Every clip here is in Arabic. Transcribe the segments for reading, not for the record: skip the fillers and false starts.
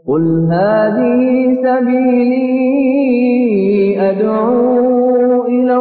قل هذه سبيلي أدعو إلى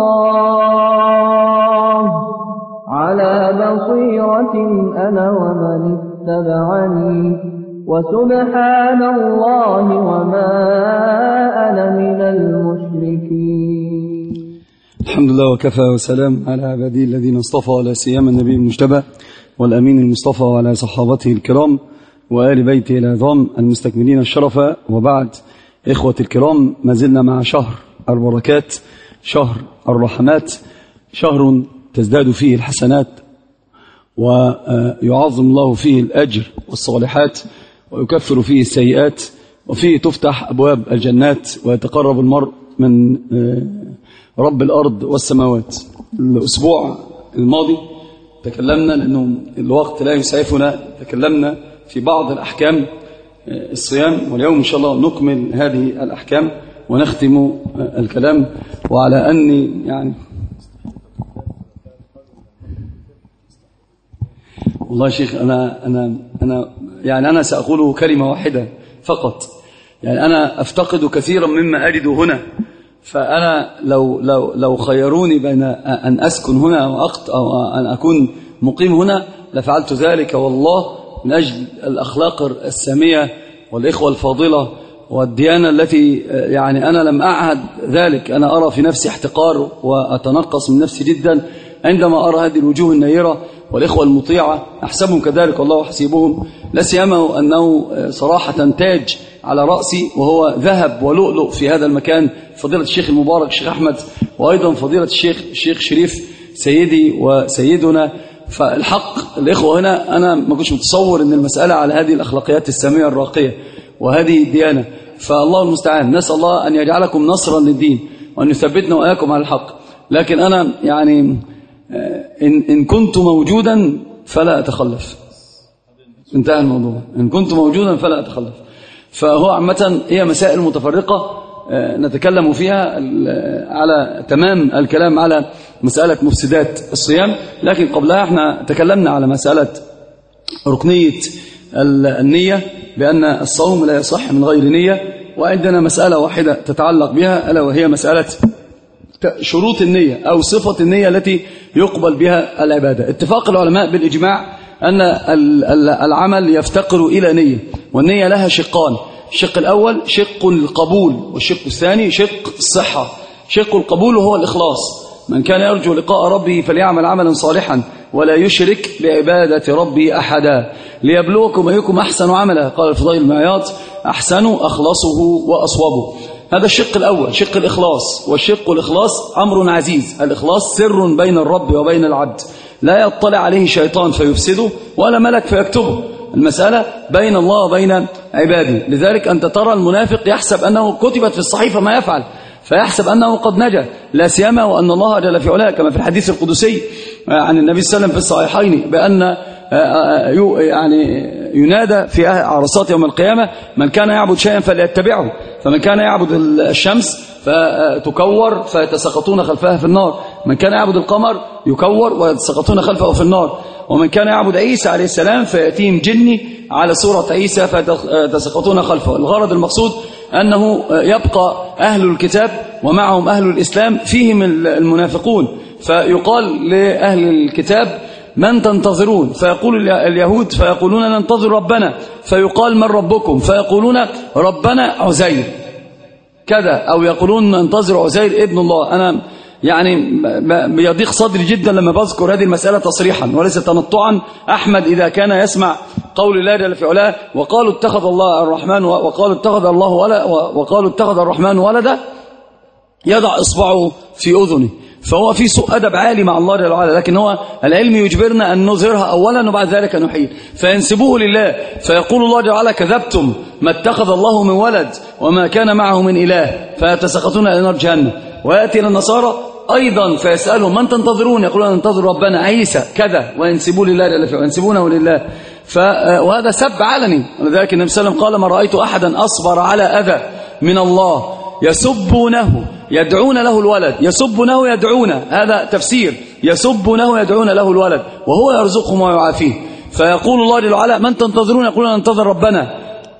الله على بصيرة أنا ومن اتبعني وسبحان الله وما أنا من المشركين. الحمد لله وكفى وسلام على عباده الذين اصطفى، ولا سيما النبي المجتبى والأمين المصطفى وعلى صحابته الكرام وآل بيته العظام المستكملين الشرف. وبعد، إخوة الكرام، ما زلنا مع شهر البركات، شهر الرحمات، شهر تزداد فيه الحسنات ويعظم الله فيه الأجر والصالحات ويكفر فيه السيئات، وفيه تفتح أبواب الجنات ويتقرب المرء من رب الأرض والسماوات. الأسبوع الماضي تكلمنا، لأنه الوقت لا يسعفنا، تكلمنا في بعض الأحكام الصيام، واليوم إن شاء الله نكمل هذه الأحكام ونختم الكلام. وعلى أني والله يا شيخ أنا سأقول كلمة واحدة فقط. أنا أفتقد كثيرا مما أجد هنا، فأنا لو خيروني بين أن أسكن هنا أو أن أكون مقيم هنا لفعلت ذلك، والله من أجل الأخلاق السامية والإخوة الفاضلة والديانة التي أنا لم أعهد ذلك. أنا أرى في نفسي احتقار وأتنقص من نفسي جدا عندما أرى هذه الوجوه النيرة والإخوة المطيعة، أحسبهم كذلك والله حسيبهم، لا سيما أنه صراحة تاج على رأسي وهو ذهب ولؤلؤ في هذا المكان، فضيلة الشيخ المبارك الشيخ أحمد، وأيضا فضيلة الشيخ شريف سيدي وسيدنا. فالحق الإخوة هنا أنا ما كنتش متصور أن المسألة على هذه الأخلاقيات السامية الراقية وهذه الديانة، فالله المستعان. نسأل الله أن يجعلكم نصرا للدين وأن يثبتنا وإياكم على الحق. لكن أنا إن كنت موجودا فلا أتخلف، انتهى الموضوع. إن كنت موجودا فلا أتخلف. فهو عامة هي مسائل متفرقة نتكلم فيها على تمام الكلام على مسألة مفسدات الصيام، لكن قبلها احنا تكلمنا على مسألة ركنية النية، بأن الصوم لا يصح من غير نية. وعندنا مسألة واحدة تتعلق بها، ألا وهي مسألة شروط النية أو صفة النية التي يقبل بها العبادة. اتفاق العلماء بالإجماع أن العمل يفتقر إلى نية، والنية لها شقان: الشق الأول شق القبول، والشق الثاني شق الصحة. شق القبول هو الإخلاص: من كان يرجو لقاء ربه فليعمل عملا صالحا ولا يشرك بعبادة ربه أحدا ليبلوكم أيكم أحسن عملا. قال الفضيل بن عياض: أحسن أخلصه وأصوبه. هذا الشق الأول، شق الإخلاص. والشق الإخلاص أمر عزيز. الإخلاص سر بين الرب وبين العبد، لا يطلع عليه شيطان فيفسده ولا ملك فيكتبه. المسألة بين الله وبين عباده. لذلك أنت ترى المنافق يحسب أنه كتبت في الصحيفة ما يفعل، فيحسب أنه قد نجا، لا سيما وأن الله جل في علاه كما في الحديث القدسي عن النبي صلى الله عليه وسلم في الصحيحين بأن ينادى في عرصات يوم القيامة: من كان يعبد شيئا فليتبعه. فمن كان يعبد الشمس فتكور فيتساقطون خلفها في النار، من كان يعبد القمر يكور ويتساقطون خلفه في النار، ومن كان يعبد عيسى عليه السلام فيأتيهم جني على صورة عيسى فيتساقطون خلفه. الغرض المقصود أنه يبقى أهل الكتاب ومعهم أهل الإسلام، فيهم المنافقون، فيقال لأهل الكتاب: من تنتظرون؟ فيقول اليهود فيقولون: ننتظر ربنا. فيقال: من ربكم؟ فيقولون: ربنا عزير كذا، أو يقولون: ننتظر عزير ابن الله. أنا بيضيق صدري جدا لما بذكر هذه المسألة تصريحا وليس تنطعا. أحمد إذا كان يسمع قول الله جل في علاه: وقالوا اتخذ الله الرحمن وقالوا اتخذ الرحمن ولدا، يضع إصبعه في أذنه. فهو في سوء أدب عالي مع الله جل وعلا، لكن هو العلم يجبرنا أن نظهرها أولا وبعد ذلك نحيل. فينسبوه لله، فيقول الله جل وعلا: كذبتم، ما اتخذ الله من ولد وما كان معه من إله، فيتساقطون إلى نار جهنم. ويأتي للنصارى أيضا فيسألهم: من تنتظرون؟ يقولون: ننتظر ربنا عيسى كذا، وينسبوه لله جل وعلا، ينسبونه لله. وهذا سب علني. ولذلك النبي صلى الله عليه وسلم قال: ما رأيت أحدا أصبر على أذى من الله يسبونه يدعون له الولد. يسبونه يدعون، هذا تفسير. يسبونه يدعون له الولد وهو يرزقهم ويعافيه. فيقول الله جل وعلا: من تنتظرون؟ يقولون: ننتظر ربنا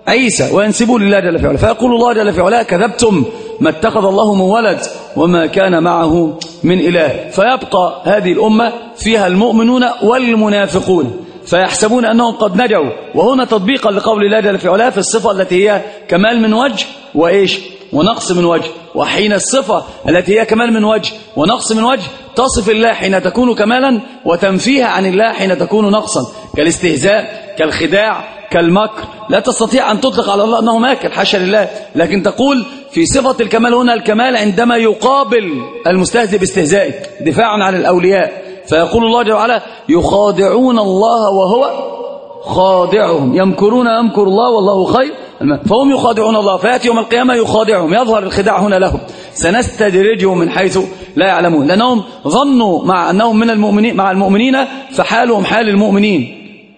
عيسى وينسبوه لله جل في علاه، فيقول الله جل في علاه كذبتم ما اتخذ الله من ولد وما كان معه من إله. فيبقى هذه الأمة فيها المؤمنون والمنافقون فيحسبون أنهم قد نجوا، وهنا تطبيقا لقول الله جل في علاه في الصفة التي هي كمال من وجه وإيش ونقص من وجه. وحين الصفة التي هي كمال من وجه ونقص من وجه تصف الله حين تكون كمالا وتنفيها عن الله حين تكون نقصا، كالاستهزاء كالخداع كالمكر. لا تستطيع أن تطلق على الله أنه ماكر، حاشا لله، لكن تقول في صفة الكمال هنا الكمال عندما يقابل المستهزئ باستهزائه دفاعا عن الأولياء. فيقول الله جل وعلا يخادعون الله وهو خادعهم، يمكرون يمكر الله والله خير، فهم يخادعون الله. فيأتي يوم القيامة يخادعهم، يظهر الخداع هنا لهم، سنستدرجهم من حيث لا يعلمون، لأنهم ظنوا مع أنهم من المؤمنين مع المؤمنين فحالهم حال المؤمنين.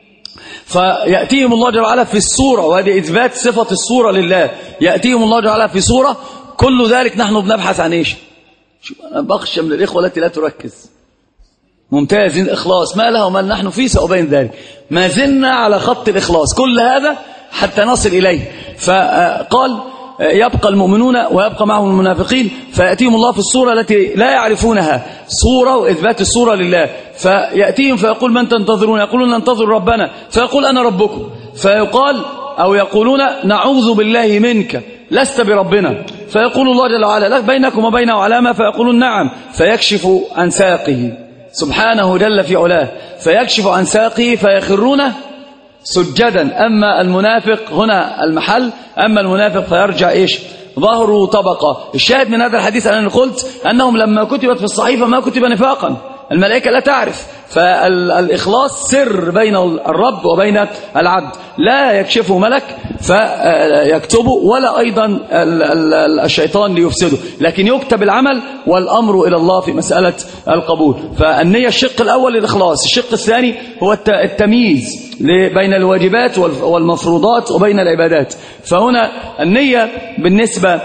فيأتيهم الله جل وعلا في الصورة، وهذه إثبات صفة الصورة لله، يأتيهم الله جل وعلا في صورة. كل ذلك نحن بنبحث عن إيش؟ أنا بخشى من الإخوة التي لا تركز. ممتاز، الإخلاص ما له وما نحن فيه سأبين ذلك، ما زلنا على خط الإخلاص، كل هذا حتى نصل إليه. فقال يبقى المؤمنون ويبقى معهم المنافقين، فيأتيهم الله في الصورة التي لا يعرفونها، صورة وإثبات الصورة لله. فيأتيهم فيقول من تنتظرون؟ يقولون ننتظر ربنا، فيقول أنا ربكم، فيقال أو يقولون نعوذ بالله منك لست بربنا، فيقول الله جل وعلا لك بينكم وبينه علامة، فيقولون نعم، فيكشف عن ساقه سبحانه جل في علاه، فيكشف عن ساقه فيخرون سجدا. أما المنافق هنا المحل، أما المنافق فيرجع إيش؟ ظهره طبقة. الشاهد من هذا الحديث أنني قلت أنهم لما كتبت في الصحيفة ما كتب نفاقا، الملائكة لا تعرف، فالإخلاص سر بين الرب وبين العبد، لا يكشفه ملك فيكتبه ولا أيضا الشيطان ليفسده، لكن يكتب العمل والأمر إلى الله في مسألة القبول. فالنية الشق الأول الإخلاص، الشق الثاني هو التمييز بين الواجبات والمفروضات وبين العبادات. فهنا النية بالنسبة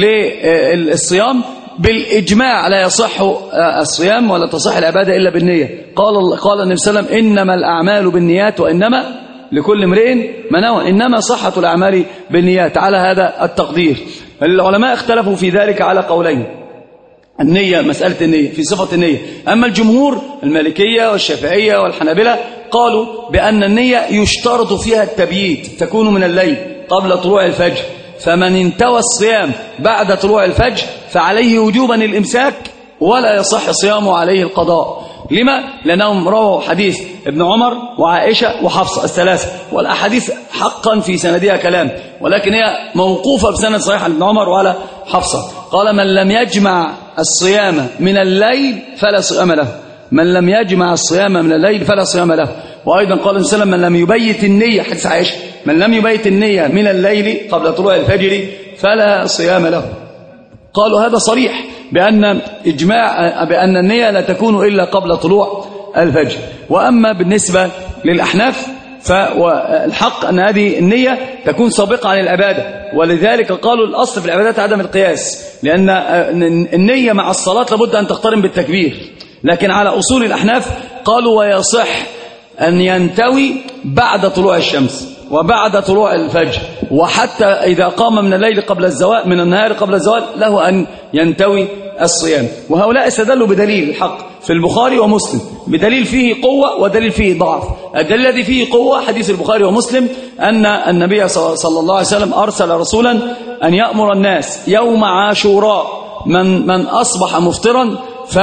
للصيام بالإجماع لا يصح الصيام ولا تصح العبادة إلا بالنية. قال النبي صلى الله عليه وسلم إنما الأعمال بالنيات وإنما لكل امرئ ما نوى، إنما صحة الأعمال بالنيات على هذا التقدير. العلماء اختلفوا في ذلك على قولين، النية مسألة النية في صفة النية. أما الجمهور المالكية والشافعية والحنابلة قالوا بأن النية يشترط فيها التبييت، تكون من الليل قبل طلوع الفجر، فمن انتوى الصيام بعد طلوع الفجر فعليه وجوبا الإمساك ولا يصح صيامه عليه القضاء. لما؟ لأنهم رووا حديث ابن عمر وعائشة وحفصة الثلاثة، والأحاديث حقا في سندها كلام، ولكن هي موقوفة بسند صحيح عن ابن عمر وعلى حفصة. قال من لم يجمع الصيام من الليل فلا صيام له، من لم يجمع الصيام من الليل فلا صيام له. وأيضا قال النبي صلى الله عليه وسلم من لم يبيت النية، حديث عائشة، من لم يبيت النية من الليل قبل طلوع الفجر فلا صيام له. قالوا هذا صريح بأن النية لا تكون إلا قبل طلوع الفجر. وأما بالنسبة للأحناف فالحق أن هذه النية تكون سابقة عن العبادة، ولذلك قالوا الأصل في العبادات عدم القياس، لأن النية مع الصلاة لابد أن تقترن بالتكبير. لكن على أصول الأحناف قالوا ويصح أن ينتوي بعد طلوع الشمس وبعد طلوع الفجر، وحتى إذا قام من الليل قبل الزوال، من النهار قبل الزوال، له أن ينتوي الصيام. وهؤلاء استدلوا بدليل الحق في البخاري ومسلم، بدليل فيه قوة ودليل فيه ضعف. الدليل الذي فيه قوة حديث البخاري ومسلم أن النبي صلى الله عليه وسلم أرسل رسولا أن يأمر الناس يوم عاشوراء من أصبح مفطرا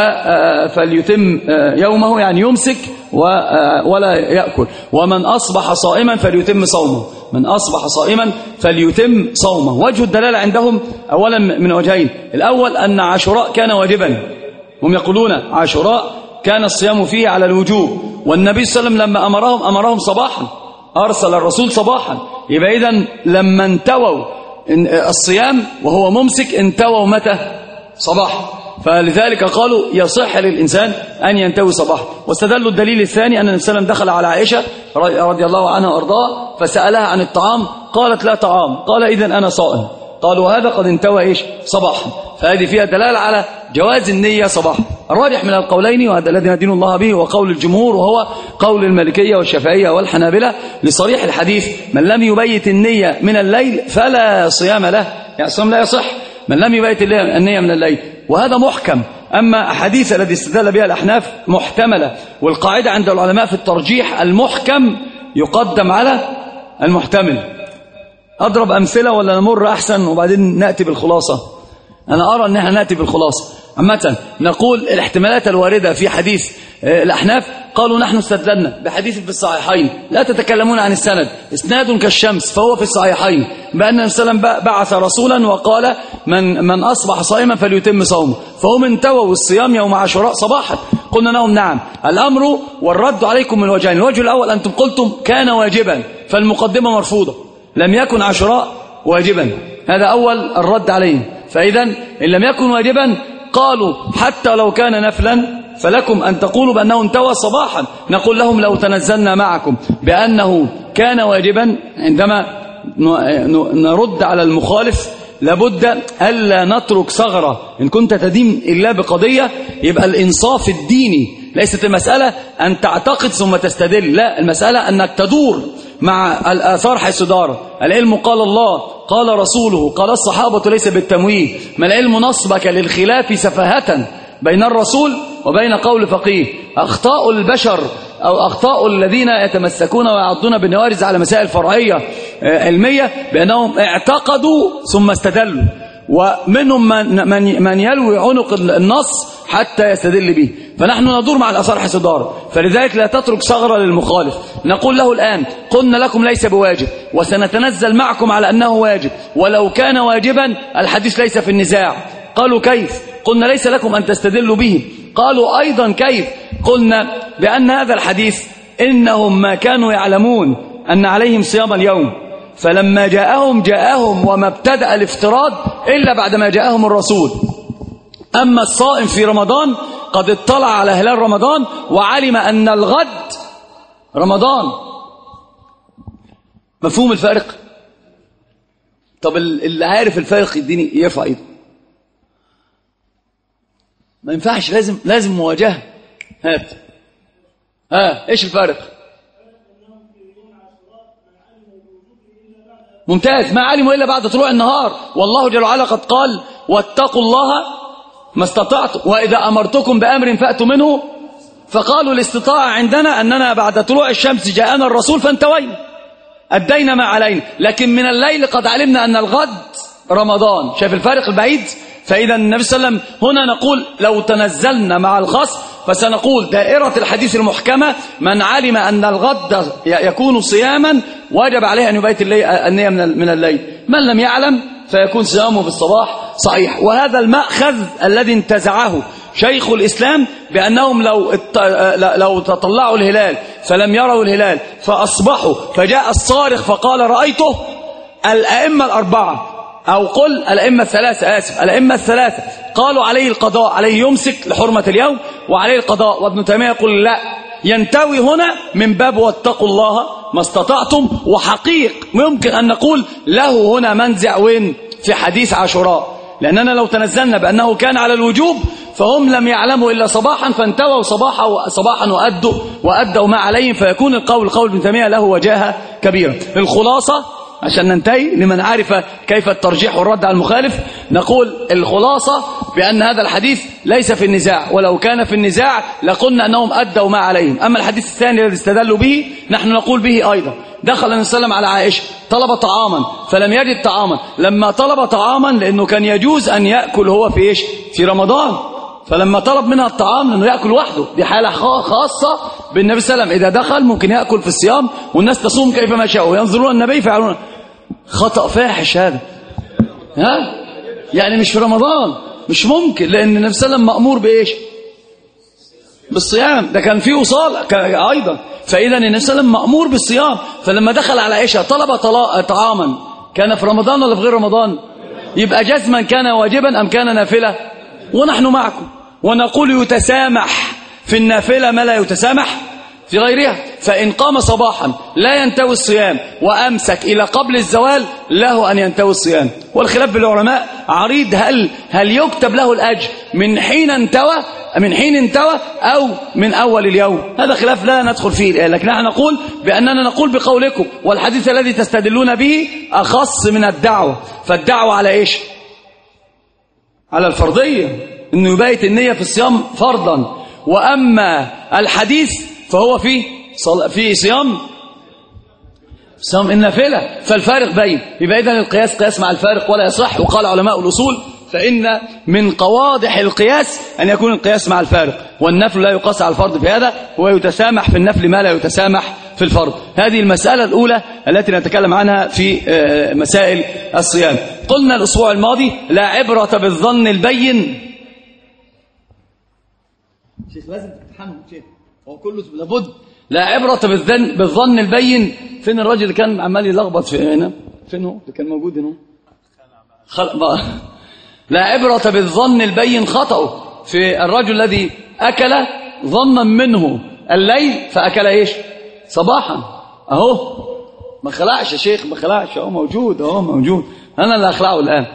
فليتم يومه، يعني يمسك ولا يأكل، ومن أصبح صائما فليتم صومه، من أصبح صائما فليتم صومه. وجه الدلالة عندهم أولا من وجهين، الأول أن عاشوراء كان واجبا، هم يقولون عاشوراء كان الصيام فيه على الوجوب، والنبي صلى الله عليه وسلم لما أمرهم صباحا، أرسل الرسول صباحا، يبقى إذن لما انتووا الصيام وهو ممسك انتووا متى؟ صباحا. فلذلك قالوا يصح للإنسان أن ينتوي صباحا. واستدلوا الدليل الثاني أن النبي صلى الله عليه وسلم دخل على عائشة رضي الله عنها وأرضاها فسألها عن الطعام، قالت لا طعام، قال إذن أنا صائم. قالوا هذا قد انتوى إيش؟ صباحا. فهذه فيها دلالة على جواز النية صباحا. الراجح من القولين وهذا الذي ندين الله به وقول الجمهور وهو قول المالكية والشافعية والحنابلة لصريح الحديث: من لم يبيت النية من الليل فلا صيام له، يعني الصيام لا يصح من لم يبيت النية من الليل، وهذا محكم. أما أحاديث الذي استدل بها الأحناف محتملة، والقاعدة عند العلماء في الترجيح المحكم يقدم على المحتمل. أضرب أمثلة ولا نمر أحسن وبعدين نأتي بالخلاصة؟ أنا أرى أن احنا نأتي بالخلاصة. عامة نقول الاحتمالات الواردة في حديث الأحناف، قالوا نحن استدلنا بحديث في الصحيحين لا تتكلمون عن السند، اسناد كالشمس فهو في الصحيحين، بأن النبي صلى الله عليه وسلم بعث رسولا وقال من أصبح صائما فليتم صومه، فهم انتووا الصيام يوم عاشوراء صباحا. قلنا لهم نعم، الأمر والرد عليكم من وجهين. الوجه الأول أنتم قلتم كان واجبا، فالمقدمة مرفوضة، لم يكن عاشوراء واجبا، هذا أول الرد عليهم. فإذا إن لم يكن واجبا قالوا حتى لو كان نفلا فلكم أن تقولوا بأنه انتوى صباحا. نقول لهم لو تنزلنا معكم بأنه كان واجبا، عندما نرد على المخالف لابد ألا نترك ثغرة. إن كنت تدين إلا بقضية يبقى الإنصاف الديني، ليست المسألة أن تعتقد ثم تستدل، لا، المسألة أنك تدور مع الآثار حيث دار. العلم قال الله قال رسوله قال الصحابة ليس بالتمويه. ما العلم نصبك للخلاف سفاهة بين الرسول وبين قول فقيه. أخطاء البشر أو أخطاء الذين يتمسكون ويعضون بالنوارز على مسائل فرعية علمية بأنهم اعتقدوا ثم استدلوا، ومنهم من يلوي عنق النص حتى يستدل به. فنحن ندور مع الأثار حيث دار، فلذلك لا تترك ثغرة للمخالف. نقول له الآن قلنا لكم ليس بواجب وسنتنزل معكم على أنه واجب، ولو كان واجبا الحديث ليس في النزاع. قالوا كيف؟ قلنا ليس لكم أن تستدلوا به. قالوا أيضا كيف؟ قلنا بأن هذا الحديث إنهم ما كانوا يعلمون أن عليهم صيام اليوم، فلما جاءهم وما ابتدأ الافتراض إلا بعدما جاءهم الرسول. أما الصائم في رمضان قد اطلع على هلال رمضان وعلم أن الغد رمضان. مفهوم الفارق؟ طب اللي عارف الفارق يديني يرفع ايده. ما ينفعش، لازم مواجهة. هات ايش الفارق؟ ممتاز، ما علموا إلا بعد طلوع النهار، والله جل وعلا قد قال واتقوا الله ما استطعتم وإذا أمرتكم بأمر فأتوا منه. فقالوا الاستطاعة عندنا أننا بعد طلوع الشمس جاءنا الرسول فانتوينا أدينا ما علينا، لكن من الليل قد علمنا أن الغد رمضان. شايف الفارق البعيد؟ فإذا النبي صلى الله عليه وسلم هنا نقول لو تنزلنا مع الخص فسنقول دائرة الحديث المحكمة من علم أن الغد يكون صياما واجب عليه أن يبيت النية من الليل، من لم يعلم فيكون صيامه في الصباح صحيح. وهذا المأخذ الذي انتزعه شيخ الإسلام بأنهم لو تطلعوا الهلال فلم يروا الهلال فأصبحوا فجاء الصارخ فقال رأيته، الأئمة الأربعة أو قل الأئمة الثلاثة، الأئمة الثلاثة قالوا عليه القضاء، عليه يمسك لحرمة اليوم وعليه القضاء. وابن تيمية يقول لا، ينتوي هنا من باب واتقوا الله ما استطعتم. وحقيق ممكن أن نقول له هنا منزع وين في حديث عاشوراء، لأننا لو تنزلنا بأنه كان على الوجوب فهم لم يعلموا إلا صباحا فانتووا صباحا وأدوا ما عليهم، فيكون القول ابن تيمية له وجاهة كبيرة. الخلاصة عشان ننتهي لمن عرف كيف الترجيح والرد على المخالف، نقول الخلاصة بأن هذا الحديث ليس في النزاع، ولو كان في النزاع لقلنا أنهم أدوا ما عليهم. أما الحديث الثاني الذي استدلوا به نحن نقول به أيضا. دخل النبي صلى الله عليه وسلم على عائشة طلب طعاما فلم يجد طعاما، لما طلب طعاما لأنه كان يجوز أن يأكل هو في إيش؟ في رمضان، فلما طلب منها الطعام أنه يأكل وحده، دي حالة خاصة بالنبي صلى الله عليه وسلم. إذا دخل ممكن يأكل في الصيام والناس تصوم كيفما شاءوا وينظرون النبي فيعلون. خطأ فاحش هذا، يعني مش في رمضان، مش ممكن، لأن النبي صلى الله عليه وسلم مأمور بإيش؟ بالصيام، ده كان فيه وصال أيضا. فإذا النبي صلى الله عليه وسلم مأمور بالصيام، فلما دخل على عائشة طلب طعاما كان في رمضان ولا في غير رمضان؟ يبقى جزما كان واجبا أم كان نافلة؟ ونحن معكم ونقول يتسامح في النافلة ما لا يتسامح في غيرها. فإن قام صباحا لا ينتوي الصيام وأمسك إلى قبل الزوال له أن ينتوي الصيام. والخلاف بالعلماء عريض، هل يكتب له الأجر من حين انتوى من حين انتوى أو من أول اليوم، هذا خلاف لا ندخل فيه، لكن نحن نقول بأننا نقول بقولكم، والحديث الذي تستدلون به أخص من الدعوة. فالدعوة على إيش؟ على الفرضية، إنه يبيت النية في الصيام فرضا، وأما الحديث فهو في صيام النافلة، فالفارق بين. يبقى إذن القياس قياس مع الفارق ولا يصح. وقال علماء الأصول فإن من قواضح القياس أن يكون القياس مع الفارق، والنفل لا يقاس على الفرض في هذا، ويتسامح في النفل ما لا يتسامح في الفرض. هذه المسألة الأولى التي نتكلم عنها في مسائل الصيام. قلنا الأسبوع الماضي لا عبرة بالظن البين. شيخ لازم تتحمل شيخ، هو كله لابد. لا عبرة بالظن البين. فين الراجل اللي كان عمال يلخبط في هنا؟ فين هو اللي كان موجود هنا؟ لا عبرة بالظن البين خطأه في الرجل الذي أكل ظنا منه الليل فأكل إيش؟ صباحا. أهو ما خلعش يا شيخ، ما خلعش، أهو موجود، أهو موجود، أنا اللي أخلعه الآن.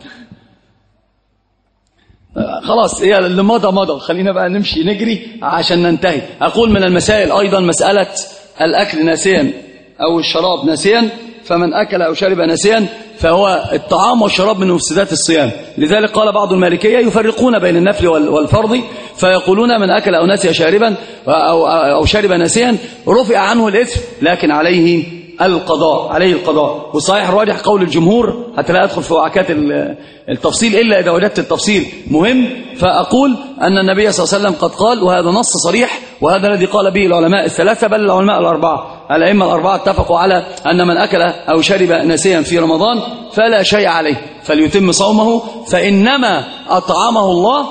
خلاص، هي اللي مضى. خلينا بقى نمشي نجري عشان ننتهي. أقول من المسائل أيضا مسألة الأكل ناسيا أو الشراب ناسيا، فمن أكل أو شرب ناسيا فهو الطعام والشراب من مفسدات الصيام. لذلك قال بعض المالكية يفرقون بين النفل والفرض، فيقولون من أكل أو نسي شاربا أو شرب ناسيا رفع عنه الإثم، لكن عليه القضاء. والصحيح الراجح قول الجمهور، حتى لا أدخل في وعكات التفصيل إلا إذا وجدت التفصيل مهم. فأقول أن النبي صلى الله عليه وسلم قد قال، وهذا نص صريح، وهذا الذي قال به العلماء الثلاثة بل العلماء الأربعة، الأئمة الأربعة اتفقوا على أن من أكل أو شرب ناسيا في رمضان فلا شيء عليه، فليتم صومه، فإنما أطعمه الله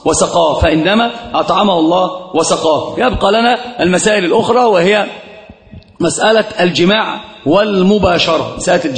وسقاه. يبقى لنا المسائل الأخرى، وهي مسألة الجماع والمباشرة.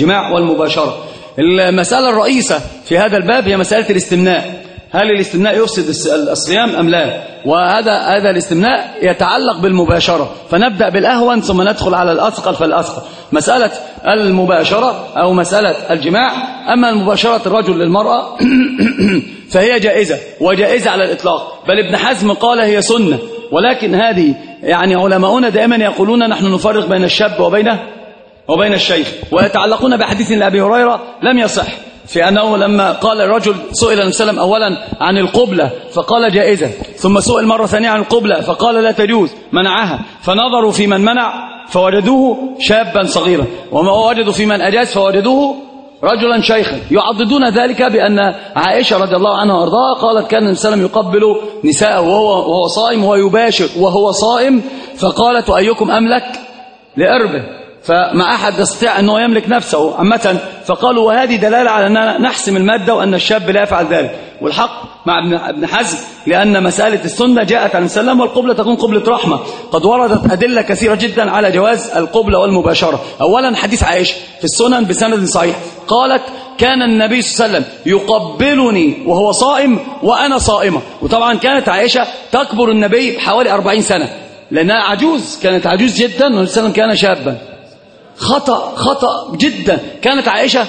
المسألة الرئيسة في هذا الباب هي مسألة الاستمناء. هل الاستمناء يفسد الصيام أم لا؟ وهذا الاستمناء يتعلق بالمباشرة، فنبدأ بالأهون ثم ندخل على الأثقل فالأثقل. مسألة المباشرة أو مسألة الجماع. أما المباشرة الرجل للمرأة فهي جائزة، وجائزة على الإطلاق، بل ابن حزم قال هي سنة. ولكن هذه يعني علماؤنا دائما يقولون نحن نفرق بين الشاب وبين الشيخ، ويتعلقون بحديث لأبي هريرة لم يصح، في أنه لما قال الرجل سئل النبي صلى الله عليه وسلم أولا عن القبلة فقال جائزة، ثم سئل مرة ثانية عن القبلة فقال لا تجوز، منعها، فنظروا في من منع فوجدوه شابا صغيرا، وما وجدوا في من أجاز فوجدوه رجلا شيخا، يعضدون ذلك بأن عائشة رضي الله عنها وارضاها قالت كان النبي صلى الله عليه وسلم يقبل نساءه وهو صائم ويباشر وهو صائم، فقالت وأيكم أملك لأربه، فما أحد يستطيع أنه يملك نفسه عامة. فقالوا وهذه دلالة على أننا نحسم المادة وأن الشاب لا يفعل ذلك، والحق مع ابن حزم، لأن مسألة السنة جاءت عن السلام، والقبلة تكون قبلة رحمة. قد وردت أدلة كثيرة جدا على جواز القبلة والمباشرة. أولا حديث عائشة في السنن بسند صحيح، قالت كان النبي صلى الله عليه وسلم يقبلني وهو صائم وأنا صائمة. وطبعا كانت عائشة تكبر النبي بحوالي 40 سنة، لأنها عجوز، كانت عجوز جدا، والنبي صلى الله عليه وسلم كان شابا. خطأ جدا. كانت عائشة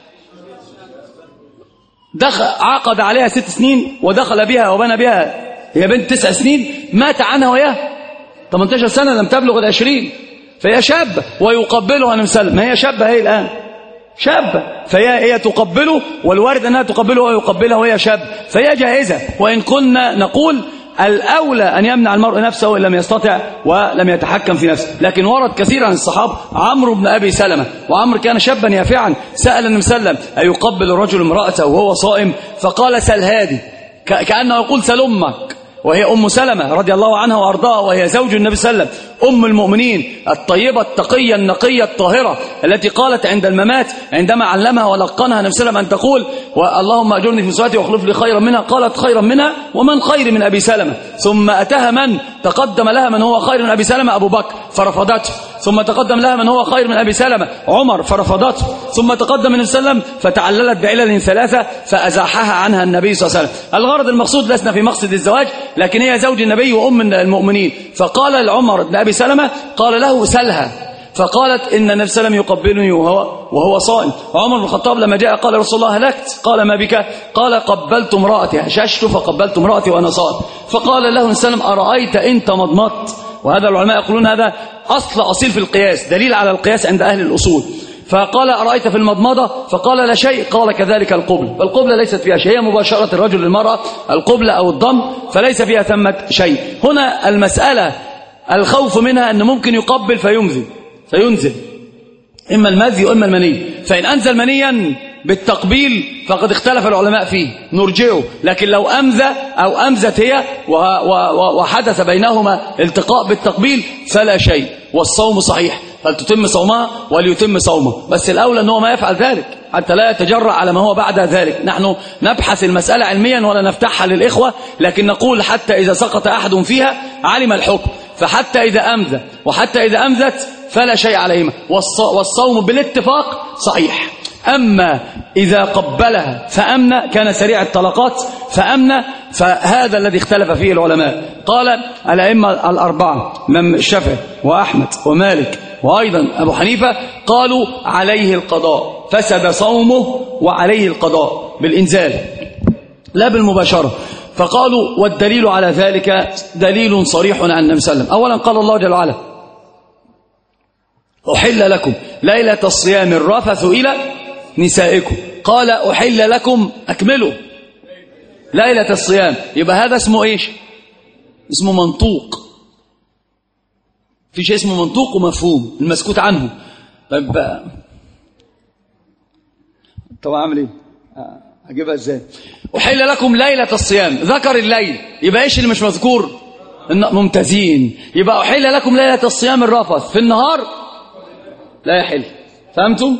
عقد عليها 6 سنين ودخل بها وبنى بها، هي بنت 9 سنين، مات عنها وياه 18 سنة لم تبلغ 20، فهي شابة ويقبلها النبي صلى الله عليه وسلم. ما هي شابة هي الآن شابة، فهي تقبله، والوارد أنها تقبله ويقبلها وهي شابة، فهي جائزة. وإن كنا نقول الأولى أن يمنع المرء نفسه إن لم يستطع ولم يتحكم في نفسه. لكن ورد كثير عن الصحابة، عمرو بن أبي سلمة، وعمرو كان شابا يافعا، سأل النبي صلى الله عليه وسلم أيقبل الرجل امرأته وهو صائم؟ فقال سل هذه، كأنه يقول سل أمك، وهي أم سلمة رضي الله عنها وأرضاها، وهي زوج النبي صلى الله عليه وسلم، أم المؤمنين الطيبة التقية النقية الطاهرة، التي قالت عند الممات عندما علمها ولقنها النبي صلى الله عليه وسلم أن تقول اللهم أجرني في مسواتي واخلف لي خيرا منها، قالت خيرا منها ومن خير من أبي سلمة. ثم أتاها من تقدم لها من هو خير من أبي سلمة أبو بكر فرفضته، ثم تقدم لها من هو خير من أبي سلمة عمر فرفضته، ثم تقدم النبي صلى الله عليه وسلم فتعللت بعلل 3 فأزاحها عنها النبي صلى الله عليه وسلم. الغرض المقصود لسنا في مقصد الزواج، لكن هي زوج النبي وأم المؤمنين. فقال لعمر بن أبي سلمة قال له سلها، فقالت إن النبي صلى الله عليه وسلم يقبلني وهو صائم. عمر بن الخطاب لما جاء قال رسول الله هلكت، قال ما بك؟ قال قبلت امرأتي، هششت فقبلت امرأتي وأنا صائم. فقال له النبي صلى الله عليه وسلم أرأيت إن تمضمضت؟ وهذا العلماء يقولون هذا أصيل في القياس، دليل على القياس عند أهل الأصول. فقال أرأيت في المضمضة؟ فقال لا شيء. قال كذلك القبلة، فالقبلة ليست فيها شيء، هي مباشرة الرجل للمرأة، القبلة أو الضم، فليس فيها ثمة شيء. هنا المسألة الخوف منها أن ممكن يقبل فينزل إما المذي وإما المني، فإن أنزل منيا بالتقبيل فقد اختلف العلماء فيه نرجعه، لكن لو أمذى أو أمزت هي وحدث بينهما التقاء بالتقبيل فلا شيء، والصوم صحيح، فلتتم صومها وليتم صومه، بس الأولى أنه ما يفعل ذلك حتى لا يتجرأ على ما هو بعد ذلك. نحن نبحث المسألة علميا ولا نفتحها للإخوة، لكن نقول حتى إذا سقط أحد فيها علم الحكم، فحتى إذا أمذى وحتى إذا أمذت فلا شيء عليهما، والصوم بالاتفاق صحيح. أما إذا قبلها فأمنى كان سريع الطلقات فأمنى، فهذا الذي اختلف فيه العلماء. قال الأئمة الأربعة من الشافعي وأحمد ومالك وأيضا أبو حنيفة قالوا عليه القضاء، فسد صومه وعليه القضاء بالإنزال لا بالمباشرة. فقالوا والدليل على ذلك دليل صريح عن النبي صلى الله عليه وسلم. أولا قال الله جل وعلا أحل لكم ليلة الصيام الرفث إلى نسائكم، قال أحل لكم أكملوا ليلة الصيام، يبقى هذا اسمه إيش؟ اسمه منطوق، في شيء اسمه منطوق ومفهوم المسكوت عنه. طب أعمل إيه؟ هجيبها إزاي؟ أحل لكم ليلة الصيام، ذكر الليل، يبقى إيش اللي مش مذكور؟ ممتازين، يبقى أحل لكم ليلة الصيام الرفث، في النهار لا يحل، فهمتم؟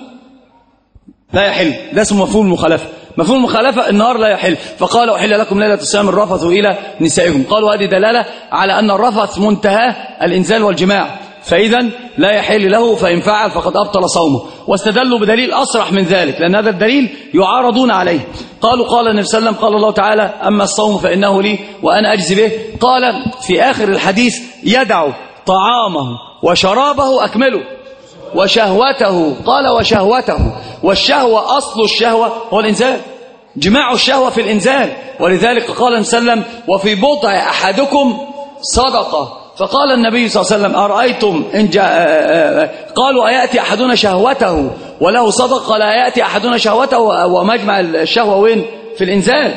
لا يحل، ده اسمه مفهوم المخالفة. مفهوم المخالفة النهار لا يحل، فقال أحل لكم ليلة الصيام الرفث إلى نسائكم، قالوا هذه دلالة على أن الرفث منتهى الإنزال والجماع، فإذا لا يحل له، فإن فعل فقد أبطل صومه. واستدلوا بدليل أصرح من ذلك، لأن هذا الدليل يعارضون عليه. قالوا قال النبي صلى الله عليه وسلم قال الله تعالى أما الصوم فإنه لي وأنا أجزي به، قال في آخر الحديث يدع طعامه وشرابه أكمله وشهوته، قال وشهوته، والشهوة أصل الشهوة هو الإنزال، جماع الشهوة في الإنزال، ولذلك قال النبي صلى الله عليه وسلم وفي بضع أحدكم صدقة. فقال النبي صلى الله عليه وسلم أرأيتم إن قالوا أيأتي أحدنا شهوته وله صدقة؟ لا يأتي أحدنا شهوته ومجمع الشهوة وين؟ في الإنزال.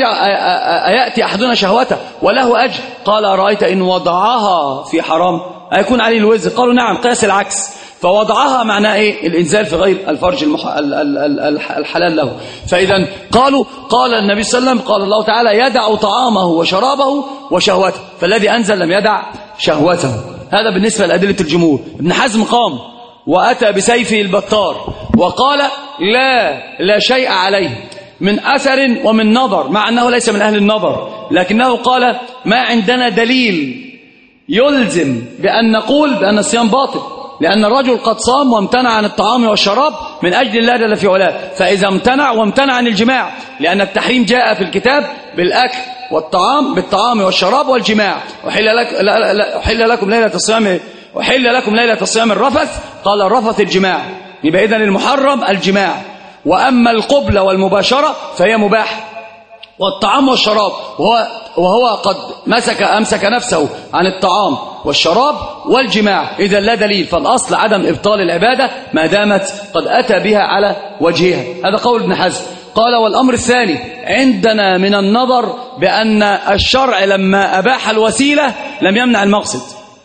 أيأتي أحدنا شهوته وله أجر؟ قال أرأيت إن وضعها في حرام أيكون عليه الوزر؟ قالوا نعم، قياس العكس، فوضعها معناه إيه؟ الإنزال في غير الفرج الحلال له. فإذا قالوا قال النبي صلى الله عليه وسلم قال الله تعالى يدع طعامه وشرابه وشهوته، فالذي أنزل لم يدع شهوته. هذا بالنسبة لأدلة الجمهور. ابن حزم قام وأتى بسيفه البطار وقال لا شيء عليه من أثر ومن نظر، مع أنه ليس من أهل النظر، لكنه قال ما عندنا دليل يلزم بأن نقول بأن الصيام باطل، لأن الرجل قد صام وامتنع عن الطعام والشراب من أجل الله جل في علاه، فإذا امتنع وامتنع عن الجماع، لأن التحريم جاء في الكتاب بالأكل والطعام، بالطعام والشراب والجماع. أحل لكم ليلة الصيام، أحل لكم ليلة الصيام الرفث، قال الرفث الجماع، يبقى إذن المحرم الجماع، وأما القبلة والمباشرة فهي مباح، والطعام والشراب وهو قد أمسك نفسه عن الطعام والشراب والجماع، إذا لا دليل، فالأصل عدم إبطال العبادة ما دامت قد أتى بها على وجهها. هذا قول ابن حزم. قال والأمر الثاني عندنا من النظر بأن الشرع لما أباح الوسيلة لم يمنع المقصد،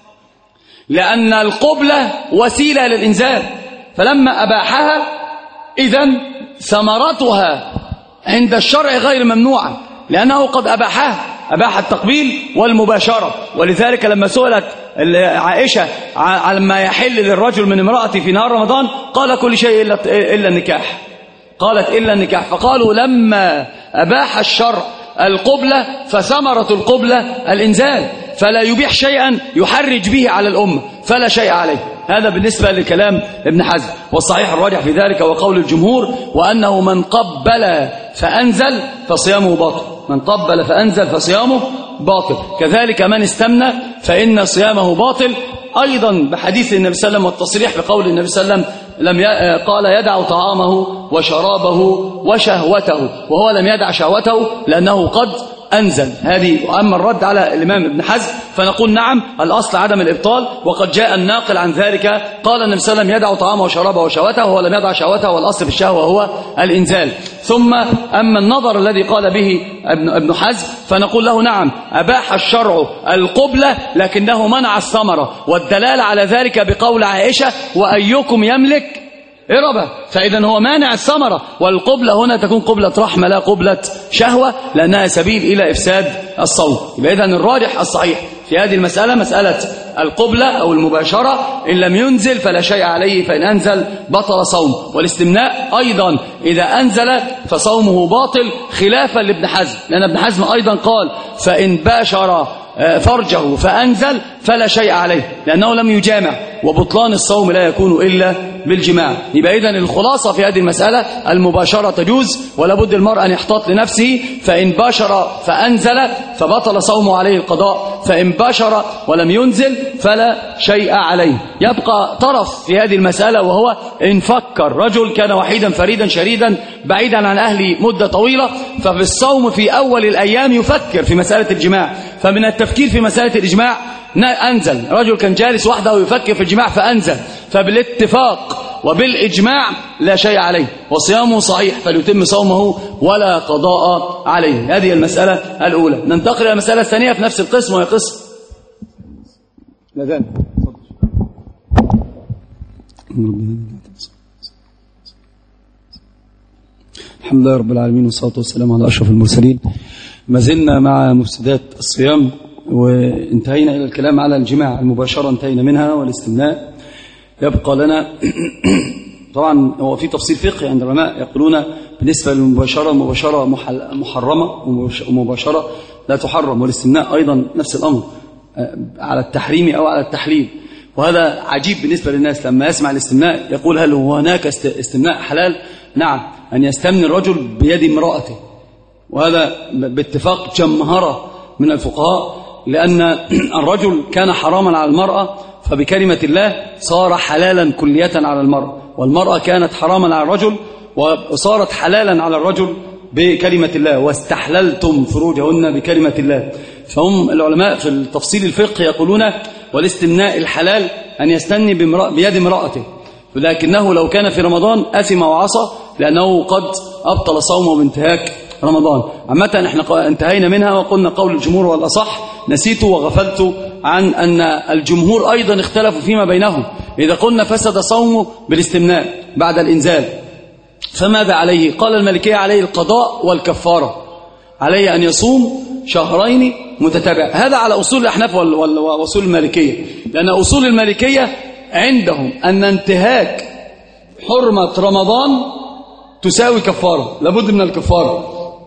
لأن القبلة وسيلة للإنزال، فلما أباحها إذن ثمرتها عند الشرع غير ممنوعة، لأنه قد أباح التقبيل والمباشرة. ولذلك لما سئلت عائشة على ما يحل للرجل من امرأته في نهار رمضان قال كل شيء إلا النكاح، قالت إلا النكاح، فقالوا لما أباح الشرع القبلة فثمرة القبلة الإنزال، فلا يبيح شيئا يحرج به على الأمة، فلا شيء عليه. هذا بالنسبة لكلام ابن حزم، والصحيح الراجح في ذلك وقول الجمهور، وأنه من قبل فأنزل فصيامه باطل، من قبل فأنزل فصيامه باطل، كذلك من استمنى فإن صيامه باطل، أيضا بحديث النبي صلى الله عليه وسلم والتصريح بقول النبي صلى الله عليه وسلم قال يدع طعامه وشرابه وشهوته، وهو لم يدع شهوته لأنه قد أنزل. هذه. أما الرد على الإمام ابن حزم فنقول نعم، الأصل عدم الإبطال، وقد جاء الناقل عن ذلك قال النبي صلى الله عليه وسلم يدع طعامه وشرابه وشهوته وهو لم يدع شهوته، والأصل في الشهوة هو الإنزال. ثم أما النظر الذي قال به ابن حزم فنقول له نعم، أباح الشرع القبلة لكنه منع الثمرة، والدلالة على ذلك بقول عائشة وأيكم يملك إربة، فإذا هو مانع الثمرة. والقبلة هنا تكون قبلة رحمة لا قبلة شهوة، لأنها سبيل إلى إفساد الصوم. يبقى إذن الراجح الصحيح في هذه المسألة مسألة القبلة أو المباشرة، إن لم ينزل فلا شيء عليه، فإن أنزل بطل صوم. والاستمناء أيضا إذا أنزل فصومه باطل، خلافا لابن حزم، لأن ابن حزم أيضا قال فإن باشر فرجه فأنزل فلا شيء عليه لأنه لم يجامع، وبطلان الصوم لا يكون إلا بالجماع. يبقى إذن الخلاصة في هذه المسألة المباشرة تجوز، ولا بد المرء أن يحتاط لنفسه، فإن باشر فأنزل فبطل صومه عليه القضاء، فإن باشر ولم ينزل فلا شيء عليه. يبقى طرف في هذه المسألة، وهو إن فكر رجل كان وحيدا فريدا شريدا بعيدا عن أهله مدة طويلة، ففي الصوم في أول الأيام يفكر في مسألة الجماع، فمن التفكير في مسألة الإجماع أنزل. رجل كان جالس وحده ويفكر في الجماع فأنزل، فبالاتفاق وبالإجماع لا شيء عليه وصيامه صحيح، فليتم صومه ولا قضاء عليه. هذه المسألة الأولى. ننتقل إلى المسألة الثانية في نفس القسم، وهي قسم الأذان. الحمد لله رب العالمين، والصلاة والسلام على أشرف المرسلين. ما زلنا مع مفسدات الصيام، وانتهينا إلى الكلام على الجماع المباشرة، انتهينا منها، والاستمناء يبقى لنا. طبعا هو في تفصيل فقهي عند العلماء يقولون بالنسبة للمباشرة، المباشرة محرمة ومباشرة لا تحرم، والاستمناء أيضا نفس الأمر على التحريم أو على التحليل. وهذا عجيب بالنسبة للناس لما يسمع الاستمناء يقول هل هو هناك استمناء حلال؟ نعم، أن يستمني الرجل بيد امرأته، وهذا باتفاق جمهرة من الفقهاء، لأن الرجل كان حراما على المرأة، فبكلمة الله صار حلالا كلية على المرأة، والمرأة كانت حراما على الرجل وصارت حلالا على الرجل بكلمة الله، واستحللتم فروجهن بكلمة الله. فهم العلماء في التفصيل الفقهي يقولون والاستمناء الحلال أن يستني بيد امرأته، لكنه لو كان في رمضان أثم وعصى، لأنه قد أبطل صومه بانتهاك رمضان. عامة احنا انتهينا منها وقلنا قول الجمهور والأصح، نسيت وغفلت عن أن الجمهور أيضا اختلفوا فيما بينهم. إذا قلنا فسد صومه بالاستمناء بعد الإنزال فماذا عليه؟ قال المالكية عليه القضاء والكفارة، عليه أن يصوم شهرين متتابع. هذا على أصول الأحناف وأصول المالكية، لأن أصول المالكية عندهم أن انتهاك حرمة رمضان تساوي كفارة، لابد من الكفارة.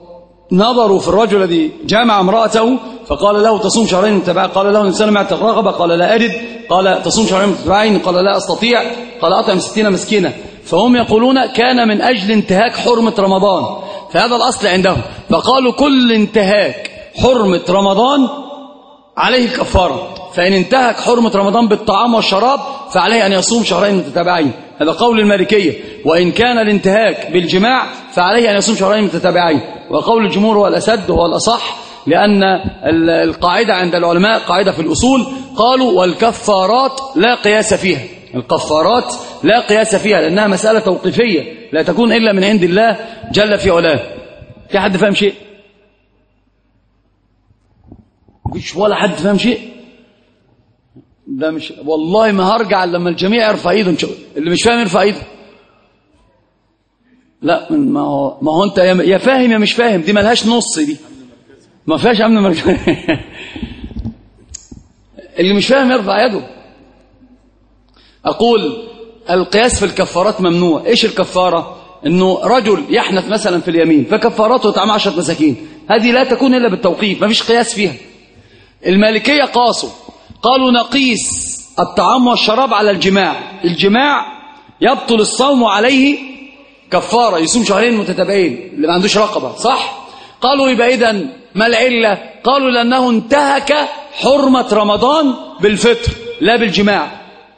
نظروا في الرجل الذي جامع امرأته فقال له تصوم شهرين متتابعين، قال له الإنسان معت الرغبة، قال لا أجد، قال تصوم شهرين متتابعين، قال لا أستطيع، قال أطعم 60 مسكينة. فهم يقولون كان من أجل انتهاك حرمة رمضان، فهذا الأصل عندهم، فقالوا كل انتهاك حرمة رمضان عليه الكفارة، فإن انتهك حرمة رمضان بالطعام والشراب فعليه أن يصوم شهرين متتابعين. هذا قول المالكية. وإن كان الانتهاك بالجماع فعليه أن يصوم شهرين متتابعين. وقول الجمهور هو الأسد وهو الأصح، لأن القاعدة عند العلماء قاعدة في الأصول، قالوا والكفارات لا قياس فيها، الكفارات لا قياس فيها، لأنها مسألة توقيفية لا تكون إلا من عند الله جل في علاه. في حد فهم شيء؟ مفيش ولا حد فهم شيء؟ ده مش والله ما هرجع لما الجميع يرفع ايده، اللي مش فاهم يرفع ايده. لا ما هو انت يا فاهم يا مش فاهم، دي ملهاش نص، دي ما فيهاش امن مركز. اللي مش فاهم يرفع يده. اقول القياس في الكفارات ممنوع. ايش الكفاره؟ انه رجل يحنث مثلا في اليمين فكفارته طعام 10 مساكين، هذه لا تكون الا بالتوقيف، ما فيش قياس فيها. المالكيه قاسوا، قالوا نقيس الطعام والشراب على الجماع، الجماع يبطل الصوم عليه كفارة، يصوم شهرين متتابعين اللي ما عندوش رقبة، صح؟ قالوا يبقى إذن ما العلة؟ قالوا لأنه انتهك حرمة رمضان بالفطر، لا بالجماع.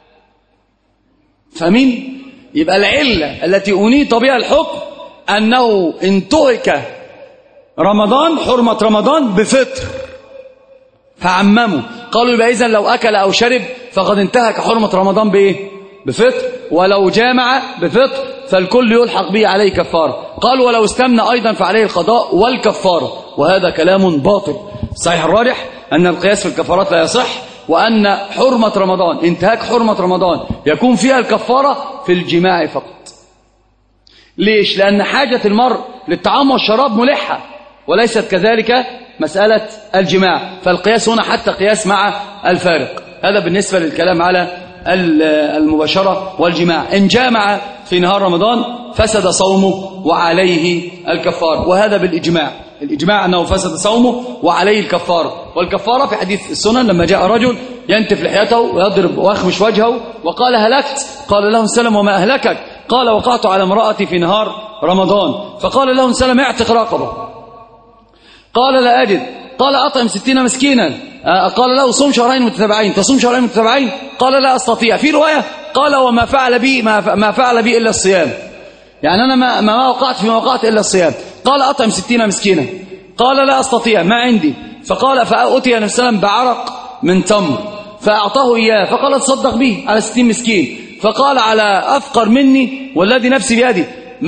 فاهمين؟ يبقى العلة التي أنيط بها الحكم أنه انتهك رمضان، حرمة رمضان بفطر، فعمموا قالوا يبقى إذن لو أكل أو شرب فقد انتهك حرمة رمضان بإيه؟ بفطر، ولو جامع بفطر فالكل يلحق به عليه كفارة. قالوا ولو استمنى أيضا فعليه القضاء والكفارة، وهذا كلام باطل. صحيح الراجح أن القياس في الكفارات لا يصح، وأن حرمة رمضان، انتهاك حرمة رمضان يكون فيها الكفارة في الجماع فقط. ليش؟ لأن حاجة المرء للطعام والشراب ملحة، وليست كذلك مسألة الجماع، فالقياس هنا حتى قياس مع الفارق. هذا بالنسبة للكلام على المباشرة والجماع. إن جامع في نهار رمضان فسد صومه وعليه الكفار، وهذا بالإجماع. الإجماع أنه فسد صومه وعليه الكفارة. والكفارة في حديث السنن لما جاء رجل ينتف لحيته ويضرب ويخمش وجهه وقال هلكت، قال له السلام وما أهلكك؟ قال وقعت على امرأتي في نهار رمضان. فقال له السلام اعتق رقبة. قال لا أجد. قال أطعم 60 مسكينا. قال له صوم شهرين متتابعين. تصوم شهرين متتابعين؟ قال لا أستطيع. في رواية قال وما فعل بي ما فعل بي إلا الصيام، يعني أنا ما وقعت فيما وقعت إلا الصيام. قال أطعم 60 مسكينا. قال لا أستطيع ما عندي. فقال فأتي النبي صلى الله عليه وسلم بعرق من تمر فأعطاه إياه، فقال تصدق به على 60 مسكين. فقال على أفقر مني والذي نفسي بيدي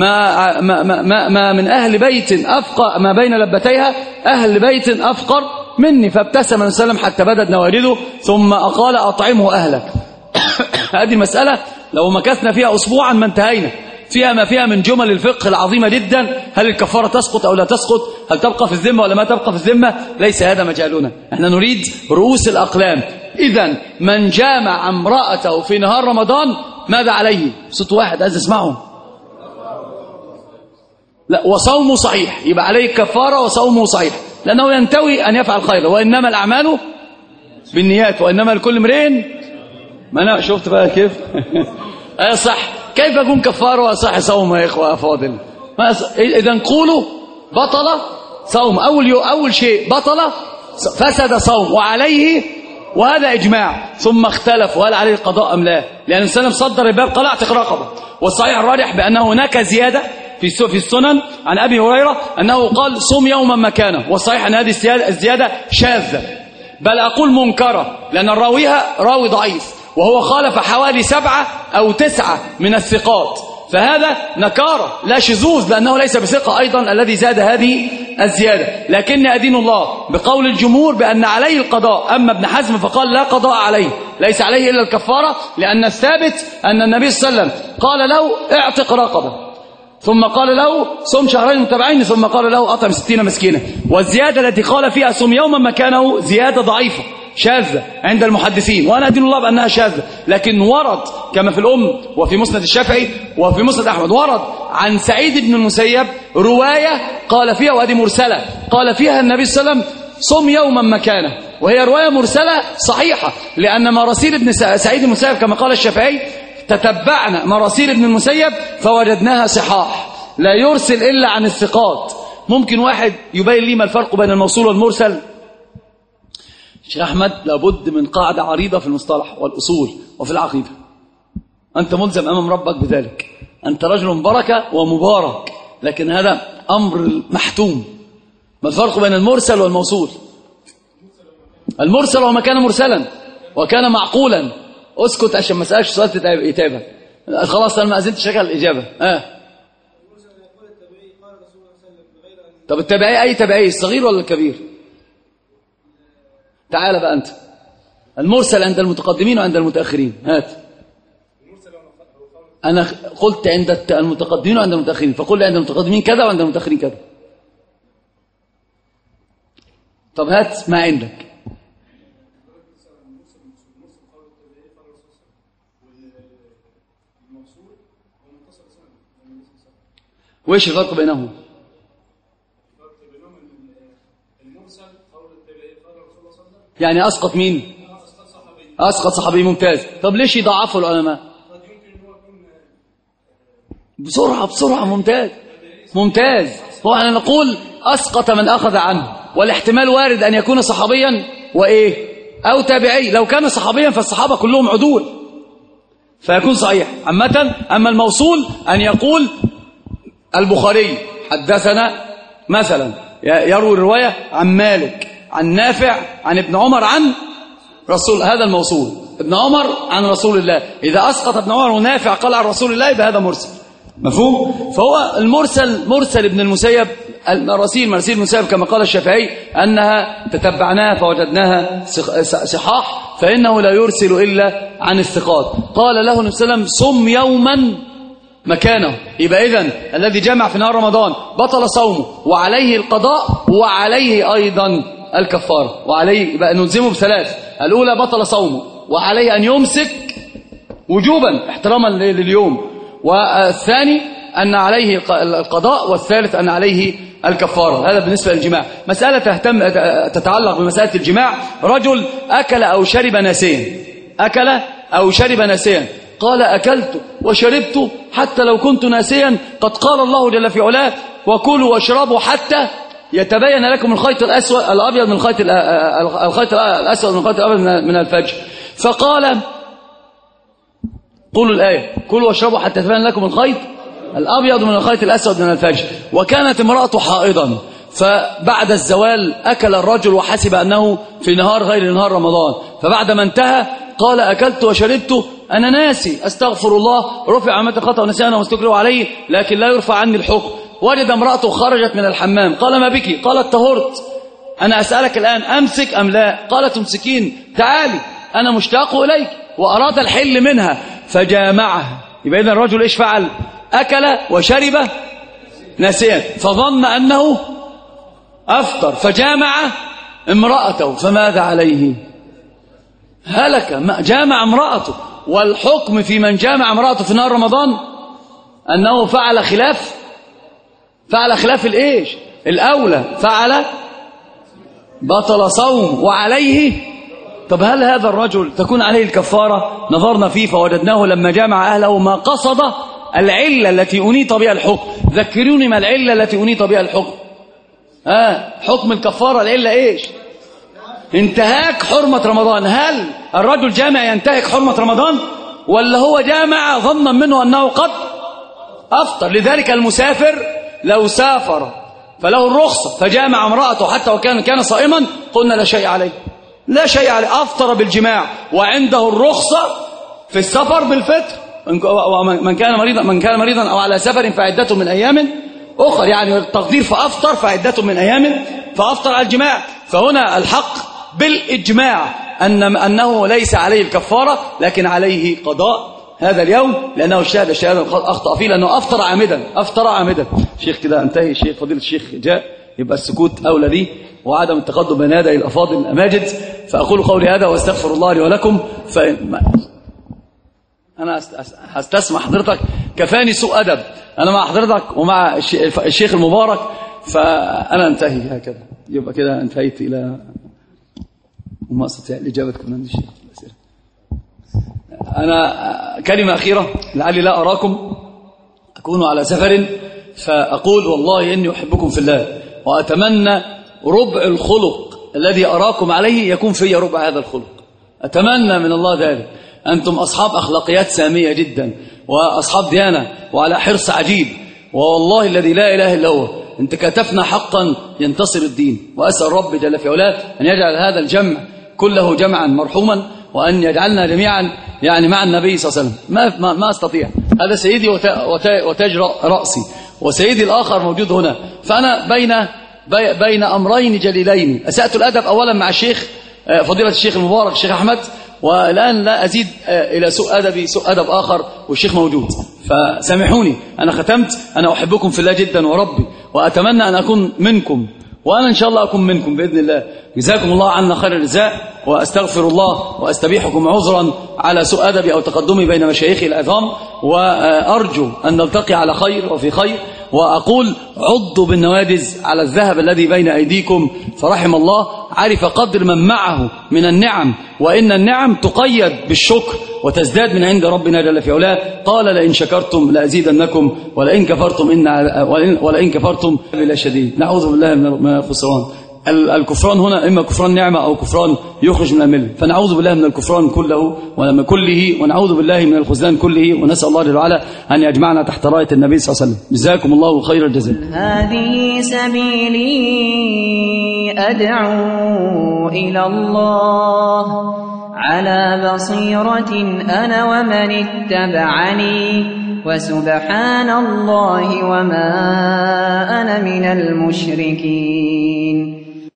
ما من أهل بيت أفقر ما بين لبتيها أهل بيت أفقر مني. فابتسم النبي صلى الله عليه وسلم حتى بدت نواجذه ثم قال أطعمه أهلك. هذه المسألة لو مكثنا فيها أسبوعا ما انتهينا، فيها ما فيها من جمل الفقه العظيمة جدا. هل الكفارة تسقط أو لا تسقط؟ هل تبقى في الذمة ولا ما تبقى في الذمة؟ ليس هذا مجالنا، احنا نريد رؤوس الأقلام. إذن من جامع امرأته في نهار رمضان ماذا عليه؟ صوت واحد عايز اسمعه. لا، وصومه صحيح، يبقى عليه كفارة وصومه صحيح، لأنه ينتوي أن يفعل خيرا، وإنما الأعمال بالنيات وإنما لكل امرئ ما أنا شفت بقى كيف. أي صح، كيف يكون كفارة وصح صوم يا إخوة أفاضل؟ إذن قولوا بطل صوم، أول شيء بطل فسد صوم وعليه، وهذا إجماع. ثم اختلفوا هل عليه القضاء أم لا، لأن السلام صدر الباب قال اعتق رقبة. والصحيح الراجح بأنه هناك زيادة في السنن عن أبي هريرة أنه قال صم يوما مكانه، والصحيح أن هذه الزيادة شاذة، بل أقول منكرة، لأن الراويها راوي ضعيف، وهو خالف حوالي 7 أو 9 من الثقات، فهذا نكارة لا شذوذ، لأنه ليس بثقة أيضا الذي زاد هذه الزيادة. لكن أدين الله بقول الجمهور بأن عليه القضاء. أما ابن حزم فقال لا قضاء عليه، ليس عليه إلا الكفارة، لأن الثابت أن النبي صلى الله عليه وسلم قال له اعتق رقبة، ثم قال له صم شهرين متتابعين، ثم قال له أطعم 60 مسكينا. والزيادة التي قال فيها صم يوما مكانه زيادة ضعيفة شاذة عند المحدثين، وأنا أدين الله بأنها شاذة، لكن ورد كما في الأم وفي مسند الشافعي وفي مسند أحمد، ورد عن سعيد بن المسيب رواية قال فيها، وهذه مرسلة، قال فيها النبي صلى الله عليه وسلم صم يوما مكانه، وهي رواية مرسلة صحيحة، لأن مراسيل ابن سعيد بن المسيب كما قال الشافعي تتبعنا مراسيل ابن المسيب فوجدناها صحاح، لا يرسل إلا عن الثقات. ممكن واحد يبين لي ما الفرق بين الموصول والمرسل؟ شيخ أحمد، لابد من قاعدة عريضة في المصطلح والأصول وفي العقيدة، أنت ملزم أمام ربك بذلك، أنت رجل بركة ومبارك، لكن هذا أمر محتوم. ما الفرق بين المرسل والموصول؟ المرسل وما كان مرسلا وكان معقولا. اسكت عشان ما اسالش سؤال يتابع. خلاص انا ما اذنتش لك الاجابه. طب التابعي اي تابعي، الصغير ولا الكبير؟ تعال بقى انت. المرسل عند المتقدمين وعند المتاخرين. هات. انا قلت عند المتقدمين وعند المتاخرين، فقل لي عند المتقدمين كذا وعند المتاخرين كذا. طب هات ما عندك. وإيش الفرق بينهم؟ يعني أسقط مين؟ أسقط صحابي. ممتاز. طب ليش يضعفوا العلماء؟ بسرعة. ممتاز. هو أنا نقول أسقط من أخذ عنه، والاحتمال وارد أن يكون صحابيا وإيه؟ أو تابعي. لو كان صحابيا فالصحابة كلهم عدول فيكون صحيح عامة. أما الموصول أن يقول البخاري حدثنا مثلا يروي الرواية عن مالك عن نافع عن ابن عمر عن رسول، هذا الموصول. ابن عمر عن رسول الله، إذا أسقط ابن عمر ونافع قال عن رسول الله يبقى هذا مرسل. مفهوم؟ فهو المرسل مرسل ابن المسيب، مراسيل ابن المسيب كما قال الشافعي أنها تتبعناها فوجدناها صحاح، فإنه لا يرسل إلا عن الثقات. قال له النبي صلى الله عليه وسلم صم يوما مكانه. يبقى إذن الذي جمع في نهار رمضان بطل صومه وعليه القضاء وعليه أيضا الكفارة، وعليه يبقى نلزمه بثلاث. الأولى بطل صومه وعليه أن يمسك وجوبا احتراما لليوم، والثاني أن عليه القضاء، والثالث أن عليه الكفارة. هذا بالنسبة للجماع. مسألة تتعلق بمسألة الجماع، رجل أكل أو شرب ناسيا، أكل أو شرب ناسيا، قال أكلت وشربت حتى لو كنت ناسيا، قد قال الله جل في علاه وكلوا واشربوا حتى يتبين لكم الخيط الأسود الأبيض من الخيط الأسود من الخيط الأبيض من الفجر. فقال قولوا الآية كلوا واشربوا حتى يتبين لكم الخيط الأبيض من الخيط الأسود من الفجر. وكانت امرأته حائضا، فبعد الزوال أكل الرجل وحسب أنه في نهار غير نهار رمضان، فبعد ما انتهى قال أكلت وشربت أنا ناسي أستغفر الله، رفع عمة خطأ ونسيانه واستكره عليه لكن لا يرفع عني الحكم. وجد امرأته خرجت من الحمام، قال ما بك؟ قالت طهرت، أنا أسألك الآن أمسك أم لا؟ قالت تمسكين، تعالي أنا مشتاق إليك، وأراد الحل منها فجامعها. يبقى إذن الرجل إيش فعل؟ أكل وشرب ناسيا فظن أنه أفطر فجامع امرأته، فماذا عليه؟ هلك، جامع امرأته. والحكم في من جامع امرأته في نهار رمضان أنه فعل خلاف الإيش؟ الأولى، فعل بطل صوم وعليه. طب هل هذا الرجل تكون عليه الكفارة؟ نظرنا فيه فوجدناه لما جامع أهله ما قصد العلة التي أنيط بها الحكم. ذكروني ما العلة التي أنيط بها الحكم؟ حكم الكفارة العلة إيش؟ انتهاك حرمة رمضان. هل الرجل جامع ينتهك حرمة رمضان، ولا هو جامع ظنا منه أنه قد أفطر؟ لذلك المسافر لو سافر فله الرخصة فجامع امرأته حتى وكان صائما قلنا لا شيء عليه، لا شيء عليه، أفطر بالجماع وعنده الرخصة في السفر بالفطر. من كان مريضا أو على سفر فعدته من أيام أخر، يعني التقدير فأفطر فعدته من أيام فأفطر على الجماع. فهنا الحق بالإجماع أنه ليس عليه الكفارة لكن عليه قضاء هذا اليوم، لأنه اجتهد اجتهادا أخطأ فيه، لأنه أفطر عامدا. شيخ كده انتهي، الشيخ فضيلة الشيخ جاء، يبقى السكوت أولى لي وعدم التقدم بين يدي الأفاضل الأماجد. فأقول قولي هذا واستغفر الله لي ولكم. أنا هستسمع حضرتك، كفاني سوء أدب أنا مع حضرتك ومع الشيخ المبارك، فأنا انتهي هكذا. يبقى كده انتهيت إلى وما أستطيع الإجابة كمان عند الشيخ. أنا كلمة أخيرة لعلي لا أراكم، أكون على سفر، فأقول والله إني أحبكم في الله، وأتمنى ربع الخلق الذي أراكم عليه يكون في ربع هذا الخلق. أتمنى من الله ذلك. أنتم أصحاب أخلاقيات سامية جدا وأصحاب ديانة وعلى حرص عجيب، والله الذي لا إله إلا هو أنت كتفنا حقا ينتصر الدين. وأسأل رب جل في علاه أن يجعل هذا الجمع كله جمعا مرحوما، وأن يجعلنا جميعا يعني مع النبي صلى الله عليه وسلم. ما أستطيع، هذا سيدي وتاج رأسي، وسيدي الآخر موجود هنا، فأنا بين أمرين جليلين. أسأت الأدب أولا مع الشيخ فضيلة الشيخ المبارك الشيخ أحمد، والآن لا أزيد إلى سوء أدب آخر والشيخ موجود، فسامحوني. أنا ختمت. أنا أحبكم في الله جدا وربي، وأتمنى أن أكون منكم، وأنا إن شاء الله أكون منكم بإذن الله. جزاكم الله عنا خير الجزاء، وأستغفر الله وأستبيحكم عذرا على سوء أدبي أو تقدمي بين مشايخي العظام، وأرجو أن نلتقي على خير وفي خير. وأقول عضوا بالنوادز على الذهب الذي بين أيديكم، فرحم الله عرف قدر من معه من النعم، وإن النعم تقيد بالشكر وتزداد من عند ربنا جل في علاه. قال لئن شكرتم لأزيدنكم ولئن كفرتم ولئن كفرتم بلا شديد. نعوذ بالله من الخسران. الكفران هنا إما كفران نعمة أو كفران يخرج من الملة، فنعوذ بالله من الكفران كله ونعوذ بالله من الخذلان كله، ونسأل الله جل وعلا أن يجمعنا تحت راية النبي صلى الله عليه وسلم. جزاكم الله خير الجزاء. هذه سبيلي أدعو إلى الله على بصيرة أنا ومن اتبعني وسبحان الله وما أنا من المشركين.